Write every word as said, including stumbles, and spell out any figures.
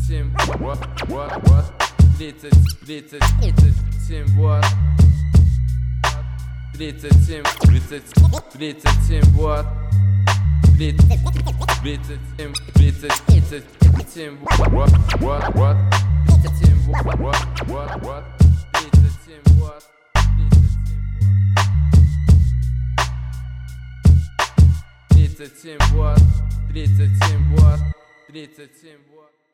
семь, вот, вот, вот, тридцать, тридцать, тридцать семь, вот, тридцать семь, тридцать, тридцать семь, вот, тридцать, тридцать семь, тридцать, тридцать семь, вот, вот, вот, тридцать семь, вот, вот, вот, тридцать семь, вот, тридцать семь, вот, тридцать семь, вот, тридцать семь, вот.